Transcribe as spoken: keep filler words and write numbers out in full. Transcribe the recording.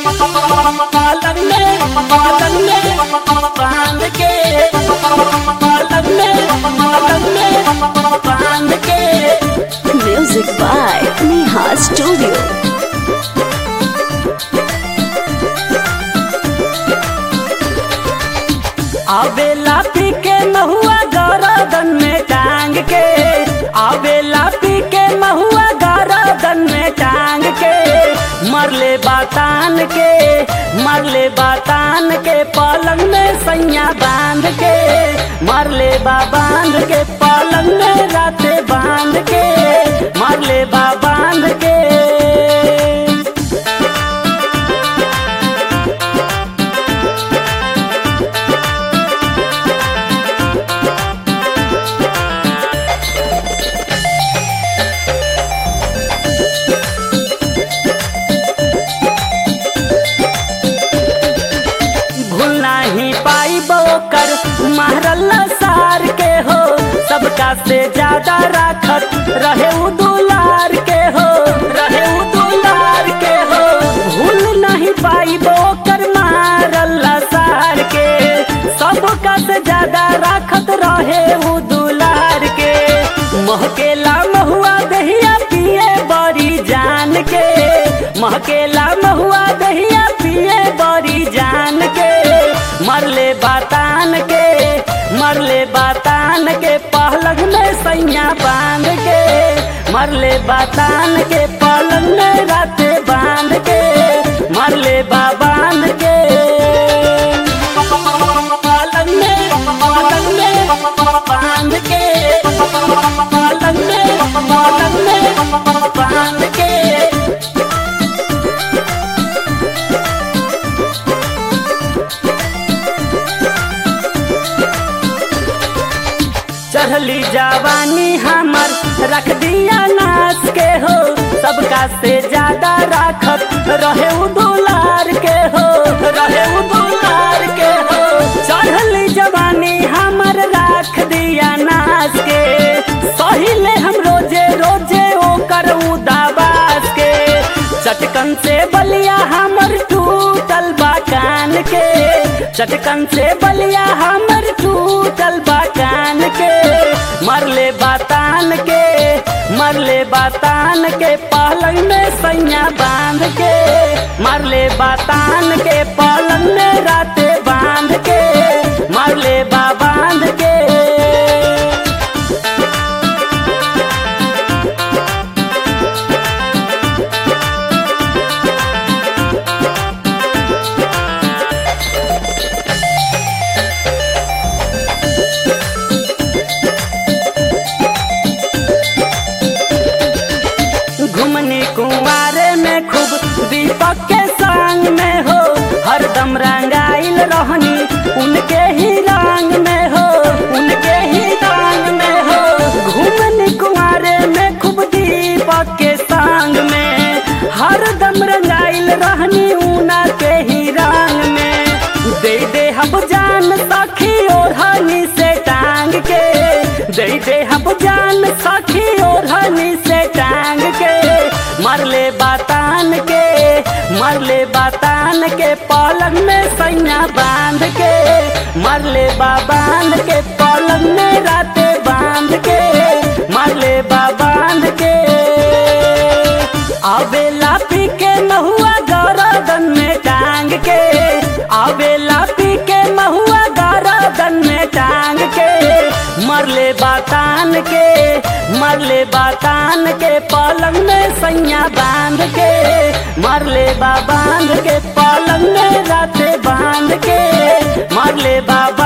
पालन में पालन में बांध के पालन में पालन में बांध के। Music by Neha Studio. आवेला पी के महुआ गरदन में टांग के, आवेला पी के महुआ गरदन में टांग के। मरले बातान के मरले बातान के पलंग में सैया बांध के, मरले बा बांध के पलंग में राते बांध के, मरले बा बांध के। कर महरल्ला सार के हो, सबका से ज्यादा राखत रहे उ दुलार के हो, रहे उ दुलार के हो। भूल नहीं पाई कर महरल्ला सार के, सबका से ज्यादा राखत रहे उ दुलार के। महकेला महुआ दहिया पिए बड़ी जान के, महकेला महुआ दहिया पिए बड़ी जान के। मरले बातान के मरले बातान के पलंग में सैया बांध के, मरले बातान के पलंग में राते बांध के, मरले बा बांध के। पलंग में पलंग में बांध के, पलंग में पलंग में बांध के। चढ़ली जवानी हमर रख दिया नाच के हो, सबका से ज्यादा राखत रहे उ दुलार के हो, रहे उ दुलार के हो। चढ़ली जवानी हमर रख दिया नाच के, सहिले हम रोजे रोजे ओकर उदाबास के। चटकन से बलिया हमर टूटल बा कान के, चटकन से बलिया हमर टूटल बा कान के। मरले बातान के मरले बातान के पलंग में सैया बांध के, मरले बातान के पलंग में राते बांध के, मरले बा बांध के। घुमनी कुंवारे में खूब दीपक के संग में हो, हरदम रंगाइल रहनी उनके ही रंग में हो, उनके ही रंग में हो। घुमनी कुंवारे में खूब दीपक के संग में, हरदम रंगाइल रहनी उनके ही रंग में। दे दे हम जान सखी ओढ़नी से टांग के, दे दे हम जान सखी ओढ़नी से टांग के। मरले बातान के मरले बातान के पलंग में सैया बांध के, मरले बा बांध के पलंग में राते बांध के, मरले बा बांध के। आवेला पी के महुआ गरदन में टांग के, आवेला पी के महुआ गरदन में टांग के। मरले बातान के मरले बातान के पलंग में सैया बांध के, मरले बा बांध के पलंग में राते बांध के, मरले बा